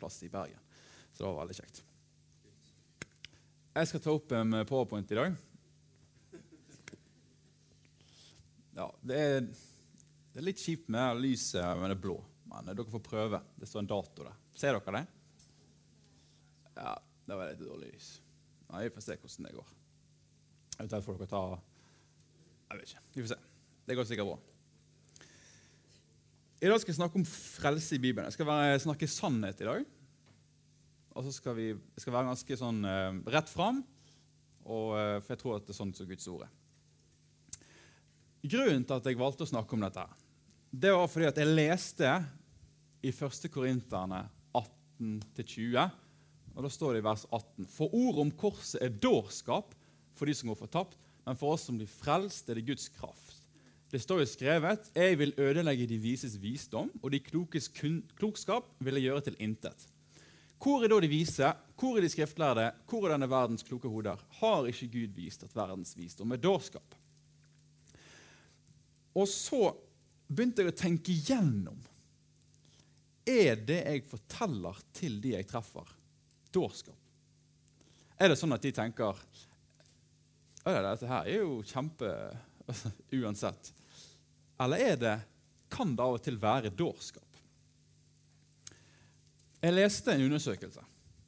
plass i Bergen. Så det var veldig kjekt. Jeg skal ta opp en PowerPoint i dag. Ja, det er litt kjipt med lyset, men det er blå. Men dere får prøve. Det står en dato der. Ser dere det? Ja, det var litt dårlig lys. Nei, vi får se hvordan det går. Eventuelt får dere ta... Jeg vet ikke. Vi får se. Det går sikkert bra. I dag skal jeg snakke om frelse i Bibelen. Jeg skal snakke sannhet i dag. Og så skal det skal være ganske sånn rett frem, for jeg tror at det er sånn som Guds ord er. Grunnen til at jeg valgte å snakke om dette, det var fordi at jeg leste i 1. Korinterne 18-20, og da står det i vers 18. For ord om korset er dårskap for de som går fortapt, men for oss som blir frelst er det Guds kraft. Det står jo skrevet, jeg vil ødelegge de vises visdom, og de klokes klokskap vil jeg gjøre til intet. Hvor er da de vise? Hvor er de skriftlærde? Hvor er denne verdens kloke hoder? Har ikke Gud vist at verdens visdom er dårskap? Og så begynte jeg å tenke gjennom. Er det jeg forteller til de jeg treffer, dårskap? Er det sånn at de tenker, dette her er jo kjempe uansett? Eller kan det av og til være dårskap? Jeg leste en undersøkelse.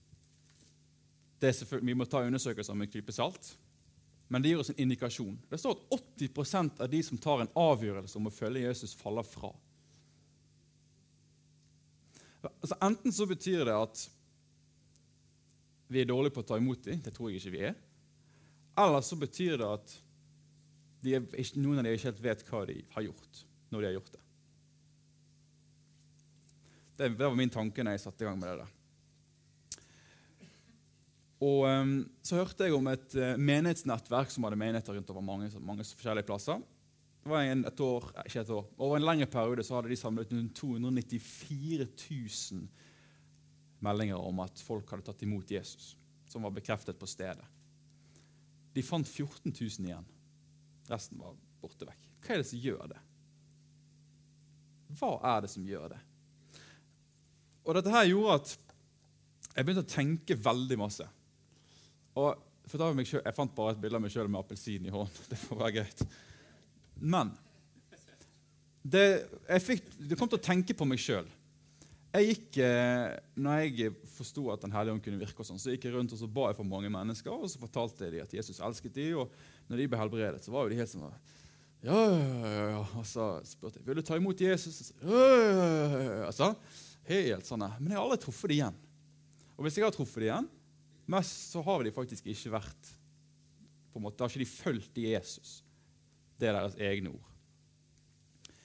Vi må ta undersøkelser med en klype salt, men det gir oss en indikasjon. Det står at 80% av de som tar en avgjørelse om å følge Jesus faller fra. Altså, enten så betyr det at vi er dårlige på å ta imot dem, det tror jeg ikke vi er, eller så betyr det at noen av dem ikke helt vet hva de har gjort når de har gjort det. Det var min tanke når jeg satte i gang med det der. Og så hørte jeg om et menighetsnettverk som hadde menigheter rundt over mange forskjellige plasser. Det var over en lengre periode så hadde de samlet 294 000 meldinger om at folk hadde tatt imot Jesus, som var bekreftet på stedet. De fant 14 000 igjen. Resten var borte vekk. Hva er det som gjør det? Hva er det som gjør det? Og dette her gjorde at jeg begynte å tenke veldig masse. Og jeg fant bare et bilde av meg selv med appelsin i hånden. Det får være greit. Men det kom til å tenke på meg selv. Når jeg forstod at Den hellige ånd kunne virke og sånn, så gikk jeg rundt og så ba jeg for mange mennesker, og så fortalte jeg dem at Jesus elsket dem, og når de ble helbredet, så var jo de helt sånn, ja, og så spurte jeg, vil du ta imot Jesus? Altså, helt sånn, men jeg har aldri truffet det igjen. Og hvis jeg har truffet det igjen, mest så har de faktisk ikke vært, på en måte, da har ikke de følt i Jesus. Det er deres egne ord.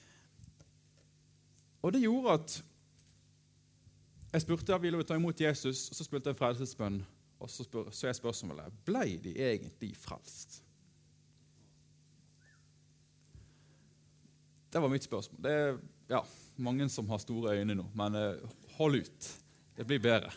Og det gjorde at jeg spurte, vil du ta imot Jesus? Og så spurte jeg frelsesbønn, og så er spørsmålet, ble de egentlig frelst? Det var mitt spørsmål. Det er mange som har store øyne nå, men hold ut. Det blir bedre.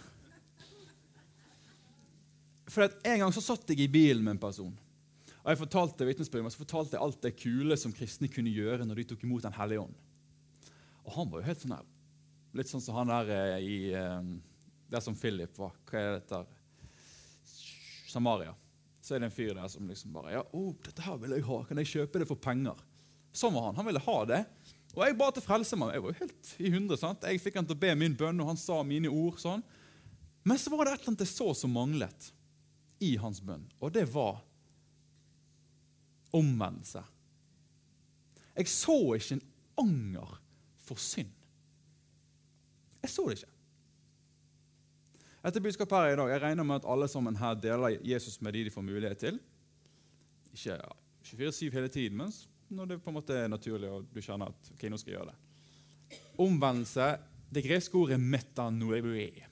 For en gang så satt jeg i bilen med en person, og jeg fortalte vitnesbyrd, så fortalte jeg alt det kule som kristne kunne gjøre når de tok imot Den hellige ånd. Og han var jo helt sånn her, litt sånn som han der der som Philip var. Hva er dette? Samaria. Så er det en fyr der som liksom bare, dette her vil jeg ha, kan jeg kjøpe det for penger? Sånn var han ville ha det. Og jeg ba til frelse meg, jeg var jo helt i 100, sant? Jeg fikk han til å be min bønn, og han sa mine ord sånn. Men så var det et eller annet jeg så som manglet i hans bønn, og det var omvendelse. Jeg så ikke en anger for synd. Jeg så det ikke. Etter budskap her i dag, jeg regner med at alle sammen her deler Jesus med de får mulighet til. Ikke 24/7 hele tiden, men når det på en måte er naturlig, og du kjenner at ok, nå skal jeg gjøre det. Omvendelse, det greske ordet metanoia.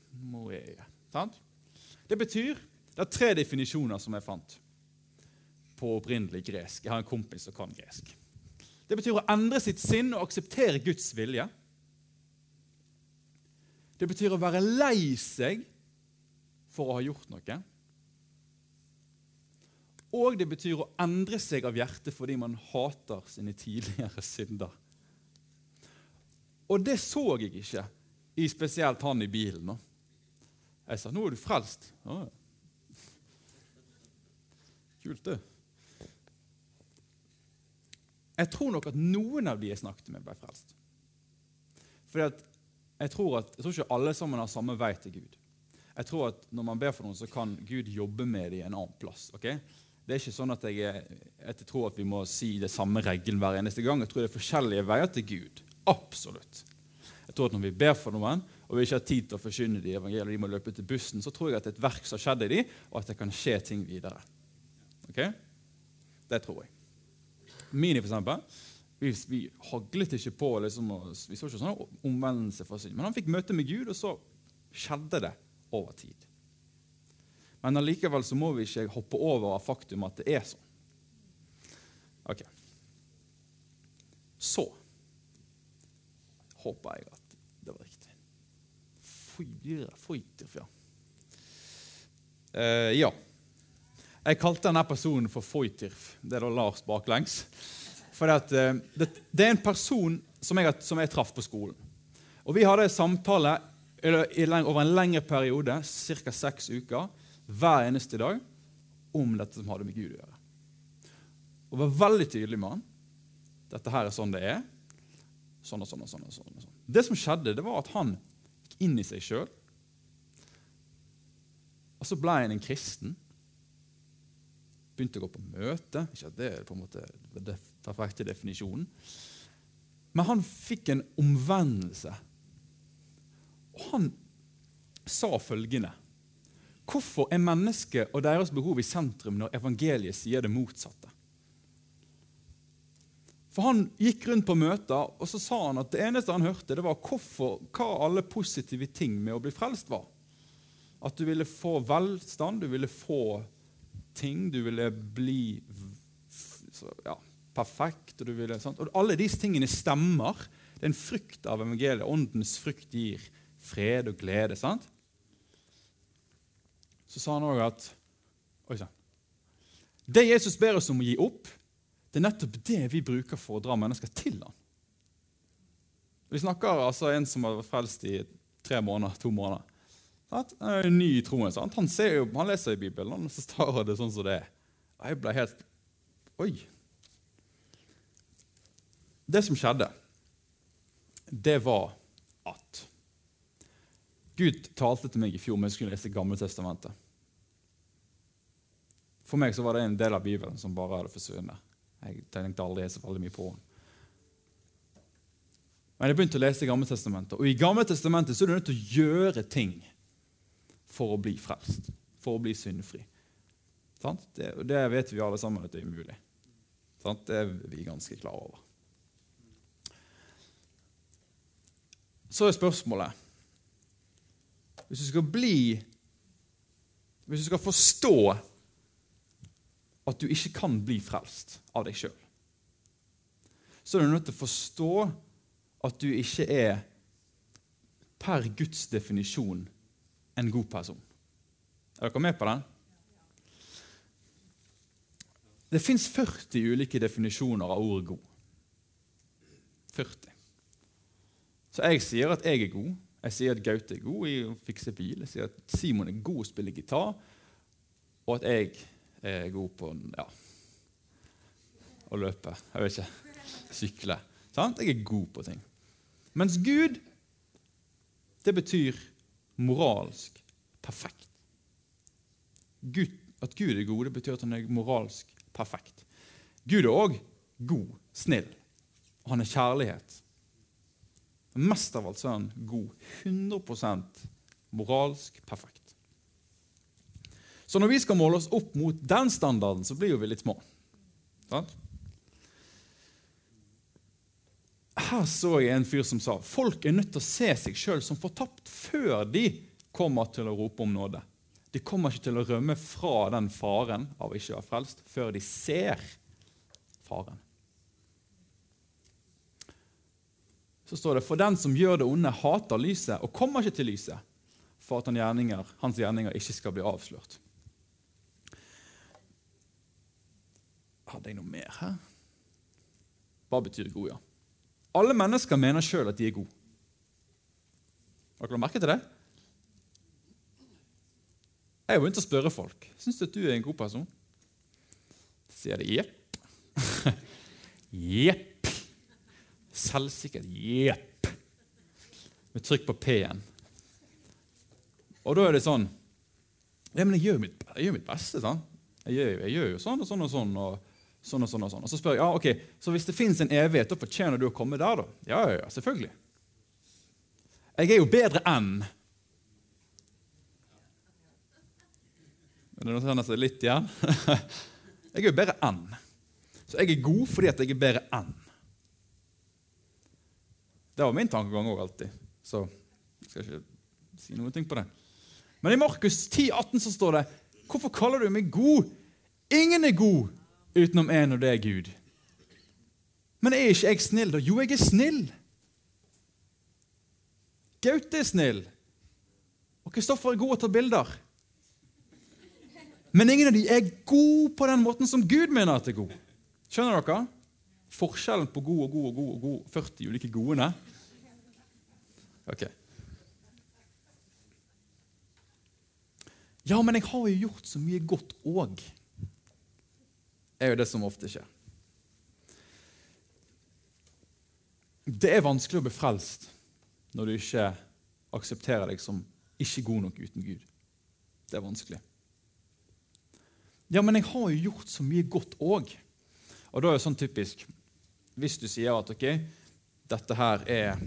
Det betyr, det er 3 definisjoner som jeg fant på opprinnelig gresk. Jeg har en kompis som kan gresk. Det betyr å endre sitt sinn og akseptere Guds vilje. Det betyr å være lei seg for å ha gjort noe. Og det betyr å endre seg av hjertet fordi man hater sine tidligere synder. Og det så jeg ikke i spesielt han i bilen nå. Jeg sa, nå er du frelst. Ja. Kult det. Jeg tror nok at noen av de jeg snakket med ble frelst. Fordi at jeg tror ikke alle sammen har samme vei til Gud. Jeg tror at når man ber for noen, så kan Gud jobbe med det i en annen plass. Okay? Det er ikke sånn at jeg tror at vi må si det samme regelen hver eneste gang. Jeg tror det er forskjellige veier til Gud. Absolutt. Jeg tror at når vi ber for noen, og vi ikke har tid til å forkynne de evangeliet, og de må løpe til bussen, så tror jeg at et verk som skjedde i de, og at det kan skje ting videre. Ok? Det tror jeg. Mini for eksempel, vi haglet ikke på, liksom, vi så ikke sånn omvendelse for synd, men han fikk møte med Gud, og så skjedde det over tid. Men allikevel så må vi ikke hoppe over av faktum at det er sånn. Ok. Så håper jeg at det var riktig. Foytyrf, ja. Ja. Jeg kalte denne personen for Foytyrf. Det er da Lars baklengs. For det er en person som jeg traff på skolen. Og vi hadde en samtale over en lengre periode, ca. 6 uker, hver eneste dag, om dette som hadde med Gud å gjøre. Og var veldig tydelig med han. Dette her er sånn det er. Sånn og sånn og sånn og sånn. Det som skjedde, det var at han gikk inn i seg selv. Og så ble han en kristen. Begynte å gå på møte. Ikke at det er på en måte det perfekte definisjonen. Men han fikk en omvendelse. Og han sa følgende: hvorfor er mennesket og deres behov i sentrum når evangeliet sier det motsatte? For han gikk rundt på møter, og så sa han at det eneste han hørte, det var hva alle positive ting med å bli frelst var. At du ville få velstand, du ville få ting, du ville bli perfekt, og du ville, sant? Og alle disse tingene stemmer. Det er en frukt av evangeliet. Åndens frukt gir fred og glede, sant? Så sa han også at det Jesus ber oss om å gi opp, det er nettopp det vi bruker for å dra mennesker til han. Vi snakker altså en som har vært frelst i 3 måneder, 2 måneder. Han er ny i troen. Sant? Han leser i Bibelen, og så står det sånn som det er. Og jeg ble helt... Oi! Det som skjedde, det var at Gud talte til meg i fjor om jeg skulle lese Gamle Testamentet. For meg så var det en del av Bibelen som bare hadde forsvunnet. Jeg tenkte aldri så veldig mye på den. Men jeg begynte å lese Gamle Testamentet, og i Gamle Testamentet så er du nødt til å gjøre ting for å bli frelst, for å bli syndfri. Det vet vi alle sammen at det er umulig. Det er vi ganske klare over. Så er spørsmålet, hvis du skal forstå at du ikke kan bli frelst av deg selv, så er du nødt til å forstå at du ikke er per Guds definisjon en god person. Er dere med på den? Det finnes 40 ulike definisjoner av ordet god. 40. Så jeg sier at jeg er god. Jeg sier at Gaute er god i å fikse bil. Jeg sier at Simon er god å spille gitar. Og at jeg er god på å løpe. Jeg vet ikke. Sykle. Sant? Jeg er god på ting. Mens Gud, det betyr moralsk perfekt. At Gud er god, det betyr at han er moralsk perfekt. Gud er også god, snill. Og han er kjærlighet. Mest av alt så er han god, 100% moralsk perfekt. Så når vi skal måle oss opp mot den standarden, så blir jo vi litt små. Sant? Her så jeg en fyr som sa, folk er nødt til å se seg selv som fortapt før de kommer til å rope om nåde. De kommer ikke til å rømme fra den faren av ikke å være frelst, før de ser faren. Så står det, for den som gjør det onde hater lyset og kommer ikke til lyset, for at hans gjerninger ikke skal bli avslørt. Hadde jeg noe mer her? Hva betyr god, ja? Alle mennesker mener selv at de er gode. Har dere merket til det? Jeg har begynt å spørre folk. Synes du at du er en god person? Så sier de, jepp. Jepp. Selvsikkert, jepp. Med trykk på P-en. Og da er det sånn, ja, men jeg gjør mitt beste, sant? Jeg gjør jo sånn og sånn og sånn, og sånn og sånn og sånn. Og så spør jeg, ja, ok, så hvis det finnes en evighet, da fortjener du å komme der da? Ja, selvfølgelig. Jeg er jo bedre enn. Er det noen som kjenner seg litt igjen? Jeg er jo bedre enn. Så jeg er god fordi at jeg er bedre enn. Det var min tankegang også alltid. Så jeg skal ikke si noen ting på det. Men i Markus 10,18 så står det, hvorfor kaller du meg god? Ingen er god utenom en, og det er Gud. Men er ikke jeg snill da? Jo, jeg er snill. Gaute er snill. Og Kristoffer er god å ta bilder. Men ingen av de er god på den måten som Gud mener at det er god. Skjønner dere? Forskjellen på god og god og god og god. 40 ulike godene. Ok. Ja, men jeg har jo gjort så mye godt også. Det er jo det som ofte skjer. Det er vanskelig å bli frelst når du ikke aksepterer deg som ikke god nok uten Gud. Det er vanskelig. Ja, men jeg har jo gjort så mye godt også. Og da er det sånn typisk, hvis du sier at, ok, dette her er...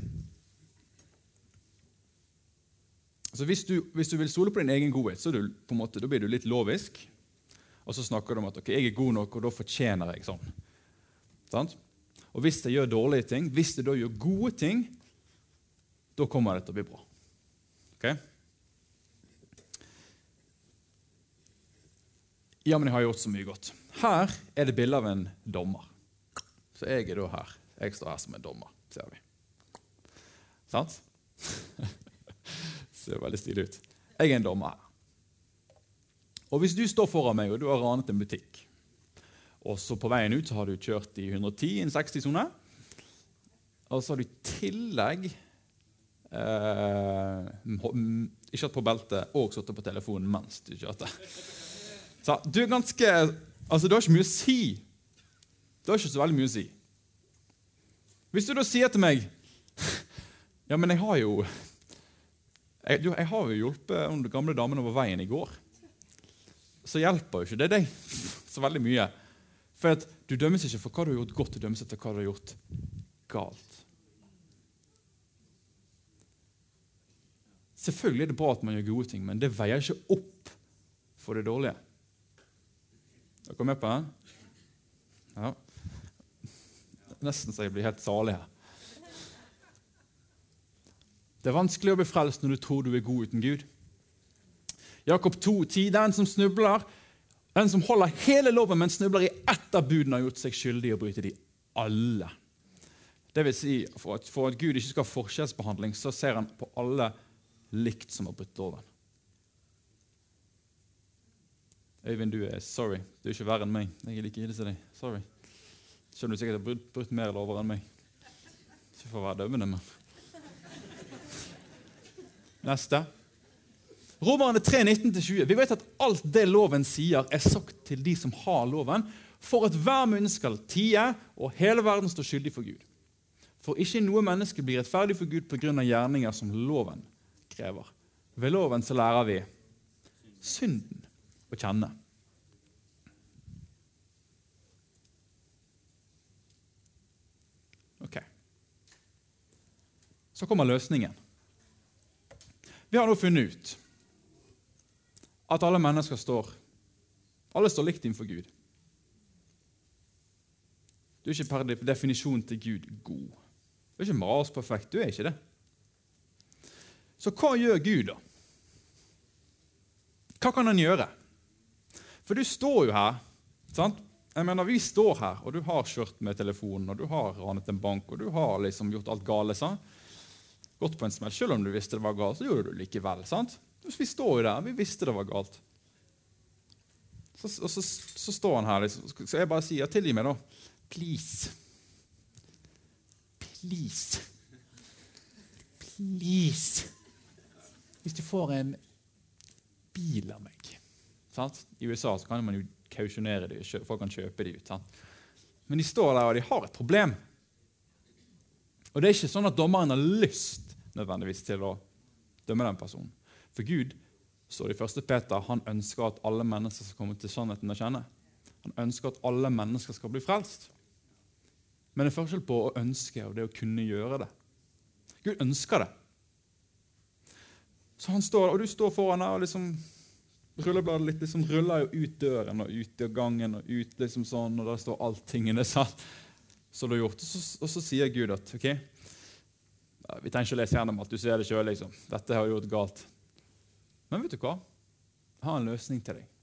Altså hvis du vil stole på din egen godhet, så er du, på en måte, da blir du litt lovisk. Og så snakker du om at, ok, jeg er god nok, og da fortjener jeg sånn. Sant? Og hvis jeg gjør dårlige ting, hvis jeg da gjør gode ting, da kommer det til å bli bra. Ok? Ja, men jeg har gjort så mye godt. Her er det bilde av en dommer. Så jeg er da her. Jeg står her som en dommer, ser vi. Sant? Ser veldig stilig ut. Jeg er en dommer her. Og hvis du står foran meg, og du har ranet en butikk, og så på veien ut så har du kjørt i 110 i en 60-zone, og så har du i tillegg ikke hatt på beltet og satt på telefonen mens du kjørte. Så du er ganske, altså du har ikke mye å si. Du har ikke så veldig mye å si. Hvis du da sier til meg, ja, men jeg har jo hjulpet den gamle damen over veien i går, så hjelper jo ikke det deg så veldig mye. For at du dømmes ikke for hva du har gjort godt, du dømmes etter hva du har gjort galt. Selvfølgelig er det bra at man gjør gode ting, men det veier ikke opp for det dårlige. Er dere med på det? Ja. Nesten så jeg blir helt salig her. Det er vanskelig å bli frelst når du tror du er god uten Gud. Jakob 2,10, den som snubler, den som holder hele loven, men snubler i ett av budene, har gjort seg skyldig å bryte de alle. Det vil si, for at Gud ikke skal ha forskjellsbehandling, så ser han på alle likt som har brutt loven. Øyvind, du er sorry. Du er ikke verre enn meg. Jeg er like ille som deg. Sorry. Skjønner du sikkert at jeg har brutt mer lover enn meg. Ikke for å være dømmende, men... Neste. Romerne 3:19-20. Vi vet at alt det loven sier er sagt til de som har loven, for at hver munn skal tie, og hele verden står skyldig for Gud. For ikke noe menneske blir rettferdig for Gud på grunn av gjerninger som loven krever. Ved loven så lærer vi synden å kjenne. Ok. Så kommer løsningen. Vi har nå funnet ut at alle mennesker står likt innenfor Gud. Du er ikke per definisjon til Gud god. Du er ikke moralsk perfekt, du er ikke det. Så hva gjør Gud da? Hva kan han gjøre? For du står jo her, sant? Jeg mener, vi står her, og du har kjørt med telefonen, og du har ranet en bank, og du har liksom gjort alt gale, sant? Gått på en smell, selv om du visste det var galt, så gjorde du det likevel, sant? Vi står jo der, vi visste det var galt. Så står han her, liksom. Så jeg bare sier, tilgi meg da. Please. Please. Please. Hvis du får en bil av meg, Sant? I USA så kan man jo kausjonere de, folk kan kjøpe de ut. Sant? Men de står der, og de har et problem. Og det er ikke sånn at dommeren har lyst nødvendigvis til å dømme den personen. For Gud, står det i 1. Peter, han ønsker at alle mennesker skal komme til sannheten å kjenne. Han ønsker at alle mennesker skal bli frelst. Men det er forskjell på å ønske og det å kunne gjøre det. Gud ønsker det. Så han står, og du står foran her, og liksom rullebladet litt liksom ruller jo ut døren og ut i gangen og ut liksom sånn, og der står alt tingene satt som du har gjort. Og så sier Gud at, ok, vi trenger ikke å lese gjennom at du ser det selv, liksom. Dette har gjort galt. Men vet du hva? Jeg har en løsning til deg.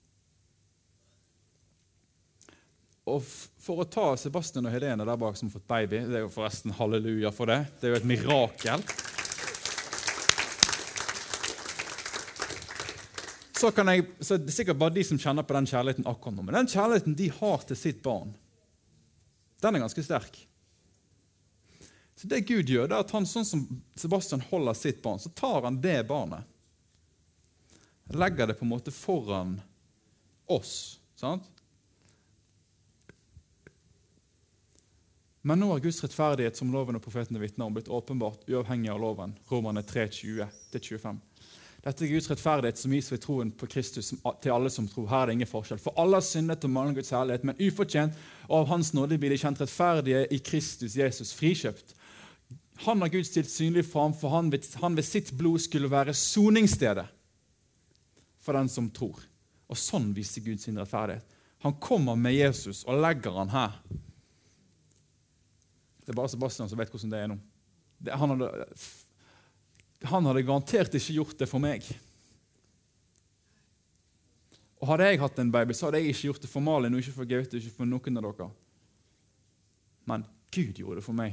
Og for å ta Sebastian og Helene der bak som har fått baby, det er jo forresten halleluja for det. Det er jo et mirakel. Så det er sikkert bare de som kjenner på den kjærligheten akkurat nå. Men den kjærligheten de har til sitt barn, den er ganske sterk. Så det Gud gjør, det er at han, sånn som Sebastian holder sitt barn, så tar han det barnet, legger det på en måte foran oss, sant? Men nå har Guds rettferdighet, som loven og profetene vitner om, blitt åpenbart uavhengig av loven, Romerne 3:20-25. Dette er Guds rettferdighet som gis ved troen på Kristus til alle som tror. Her er det ingen forskjell. For alle har syndet og mangler Guds herlighet, men ufortjent, og av hans nåde blir de kjent rettferdige i Kristus Jesus, frikjøpt. Han har Gud stilt synlig fram, for han ved sitt blod skulle være soningsstedet for den som tror. Og sånn viser Gud sin rettferdighet. Han kommer med Jesus og legger han her. Det er bare Sebastian som vet hvordan det er nå. Han hadde garantert ikke gjort det for meg. Og hadde jeg hatt en baby, så hadde jeg ikke gjort det for Malin, og ikke for Gaute, ikke for noen av dere. Men Gud gjorde det for meg.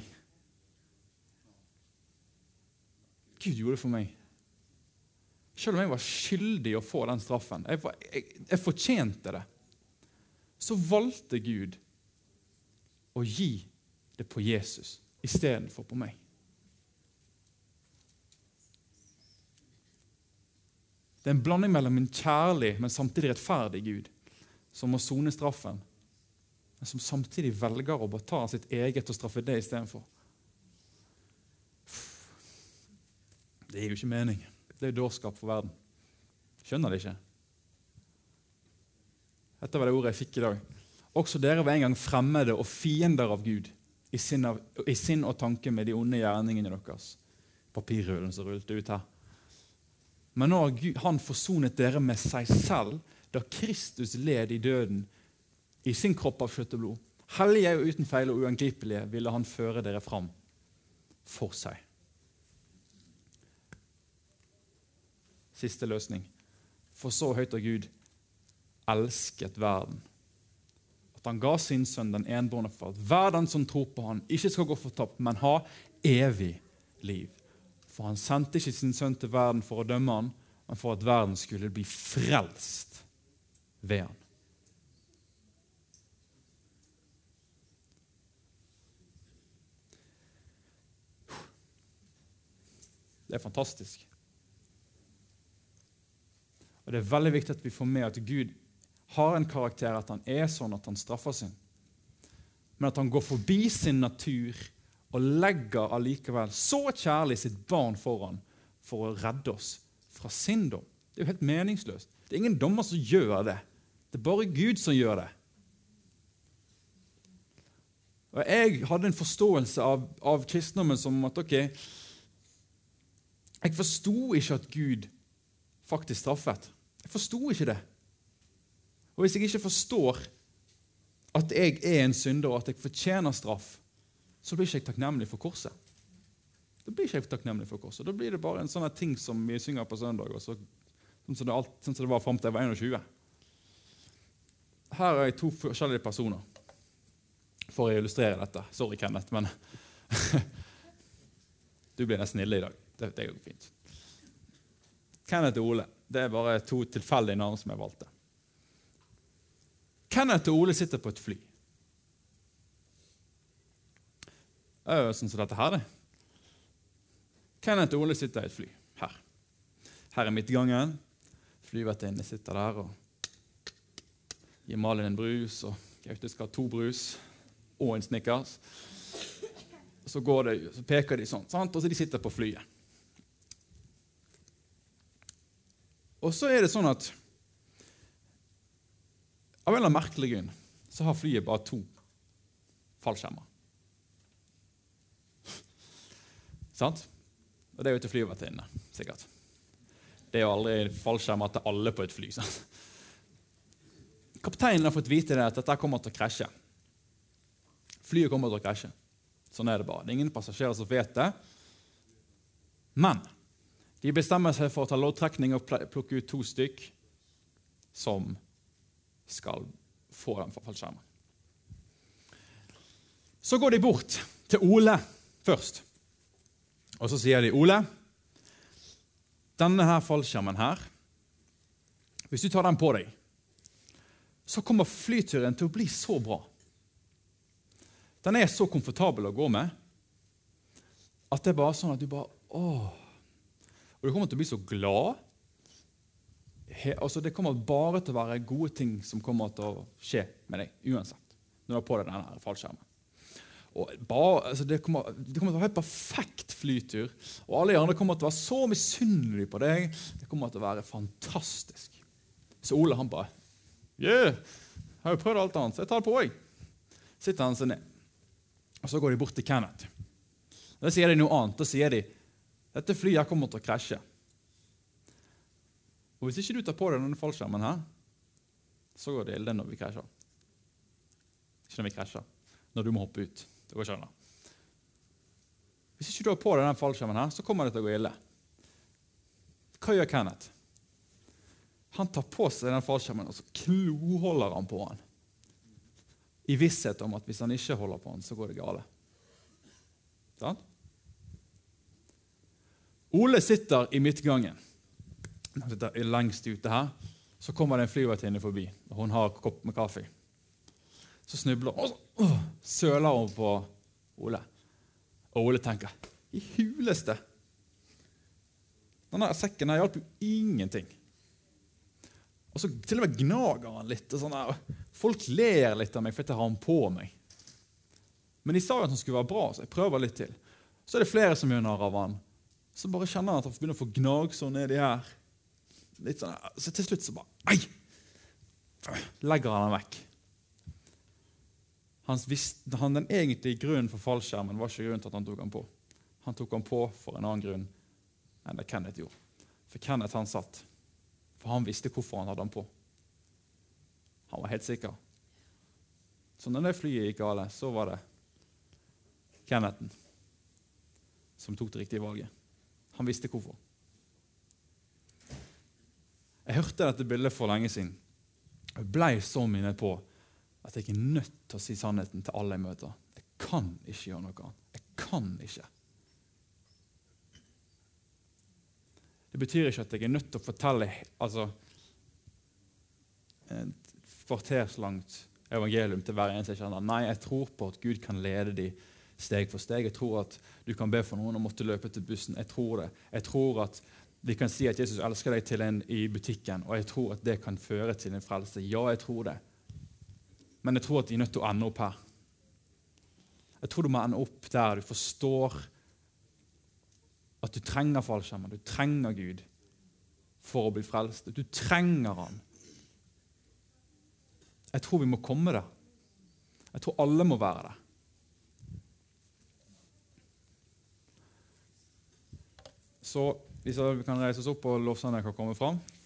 Gud gjorde det for meg. Selv om jeg var skyldig å få den straffen, jeg fortjente det, så valgte Gud å gi det på Jesus i stedet for på meg. Det er en blanding mellom en kjærlig, men samtidig rettferdig Gud, som må sone straffen, men som samtidig velger å bare ta sitt eget og straffe det i stedet for. Det er jo ikke mening. Det er dårskap for verden. Skjønner det ikke? Dette var det ordet jeg fikk i dag. Også dere var en gang fremmede og fiender av Gud, i sinn og tanke med de onde gjerningene deres. Papirrullen som rullet ut her. Men nå har han forsonet dere med seg selv, da Kristus led i døden i sin kropp av kjøtt og blod. Hellige og uten feil og uangripelige ville han føre dere fram for seg. Siste løsning. For så høyt har Gud elsket verden, at han ga sin sønn den enbårne for at hver den som tror på han ikke skal gå fortapt, men ha evig liv. For han sendte ikke sin sønn til verden for å dømme han, men for at verden skulle bli frelst ved han. Det er fantastisk. Og det er veldig viktig at vi får med at Gud har en karakter, at han er sånn at han straffer sin. Men at han går forbi sin natur og legger allikevel så kjærlig sitt barn foran for å redde oss fra sin dom. Det er jo helt meningsløst. Det er ingen dommer som gjør det. Det er bare Gud som gjør det. Og jeg hadde en forståelse av kristendommen som at, ok, jeg forstod ikke at Gud faktisk straffet. Jeg forstod ikke det. Og hvis jeg ikke forstår at jeg er en synder og at jeg fortjener straff, så blir ikke jeg takknemlig for korset. Da blir ikke jeg takknemlig for korset. Da blir det bare en sånn ting som vi synger på søndag, og sånn som det var frem til jeg var 21. Her er jeg to forskjellige personer for å illustrere dette. Sorry, Kenneth, men du blir nesten ille i dag. Det er jo fint. Kenneth og Ole, det er bare to tilfeldige navn som jeg valgte. Kenneth og Ole sitter på et fly. Det er jo sånn som dette her, det. Kenneth og Ole sitter i et fly, her. Her er midtgangen. Flyvertinnene sitter der, og gir Malin en brus, og Gaute skal ha 2 brus og en Snickers. Så peker de sånn, sant? Og så de sitter på flyet. Og så det sånn at av en eller annen merkelig grunn så har flyet bare 2 fallskjermer. Sant? Og det jo til flyvertinnene, sikkert. Det jo aldri fallskjermer til alle på et fly. Sant? Kapteinen har fått vite det at dette kommer til å krasje. Flyet kommer til å krasje. Sånn det bare. Det ingen passasjerer som vet det. Men de bestemmer seg for å ta loddtrekning og plukke ut 2 stykk som skal få den fallskjermen. Så går de bort til Ole først. Og så sier de, Ole, denne her fallskjermen her, hvis du tar den på deg, så kommer flyturen til å bli så bra. Den så komfortabel å gå med, at det bare sånn at du bare, og du kommer til å bli så glad. Altså det kommer bare til å være gode ting som kommer til å skje med deg, uansett, når du har på deg denne fallskjermen. Og altså det kommer til å være en perfekt flytur, og alle andre kommer til å være så misunnelige på deg. Det kommer til å være fantastisk. Så Ole han bare, jeg har jo prøvd alt annet, så jeg tar det på også. Sitter han seg ned. Og så går de bort til Kenneth. Da sier de noe annet. Da sier de, dette flyet kommer til å krasje. Og hvis ikke du tar på deg denne fallskjermen her, så går det ille når vi krasjer. Ikke når vi krasjer, når du må hoppe ut. Det går ikke an. Hvis ikke du har på deg denne fallskjermen her, så kommer det til å gå ille. Hva gjør Kenneth? Han tar på seg den fallskjermen, og så kloholder han på han. I visshet om at hvis han ikke holder på han, så går det gale. Sånn? Ole sitter i midtgangen. Han sitter lengst ute her. Så kommer det en flyvertinne forbi, og hun har en kopp med kaffe. Så snubler hun, og så søler hun på Ole. Og Ole tenker, i huleste. Denne sekken her hjelper jo ingenting. Og så til og med gnager han litt. Og sånn der. Folk ler litt av meg for at jeg har han på meg. Men de sa jo at han skulle være bra, så jeg prøver litt til. Så det flere som gjør narr av han. Så bare kjenner han at han begynner å få gnagsår nedi her. Litt sånn der. Så til slutt så bare, ei! Legger han vekk. Den egentlige grunnen for fallskjermen var ikke grunnen til at han tok han på. Han tok han på for en annen grunn enn det Kenneth gjorde. For Kenneth han satt. For han visste hvorfor han hadde han på. Han var helt sikker. Så når det flyet gikk gale, så var det Kennethen som tok det riktige valget. Han visste hvorfor. Jeg hørte dette bildet for lenge siden. Jeg ble så minnet på at jeg er nødt til å si sannheten til alle jeg møter. Jeg kan ikke gjøre noe annet. Jeg kan ikke. Det betyr ikke at jeg er nødt til å fortelle et kvarterslangt evangelium til hver eneste jeg kjenner. Nei, jeg tror på at Gud kan lede de steg for steg. Jeg tror at du kan be for noen og måtte løpe til bussen. Jeg tror det. Jeg tror at vi kan si at Jesus elsker deg til en i butikken, og jeg tror at det kan føre til en frelse. Ja, jeg tror det. Men jeg tror at de er nødt til å ende opp her. Jeg tror du må ende opp der du forstår at du trenger fallskjermen, du trenger Gud for å bli frelst. Du trenger han. Jeg tror vi må komme der. Jeg tror alle må være der. Så hvis vi kan reise oss opp og lovsangen kan komme fram.